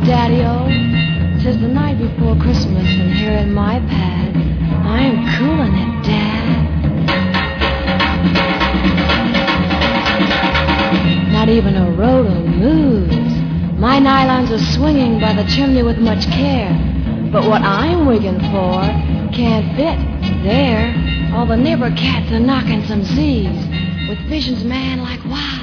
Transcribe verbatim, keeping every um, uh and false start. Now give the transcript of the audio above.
Daddy-O. 'Tis the night before Christmas, and here in my pad, I'm coolin' it, Dad. Not even a roto moves. My nylons are swinging by the chimney with much care, but what I'm wiggin' for can't fit there. All the neighbor cats are knocking some Z's with visions, man, like wow.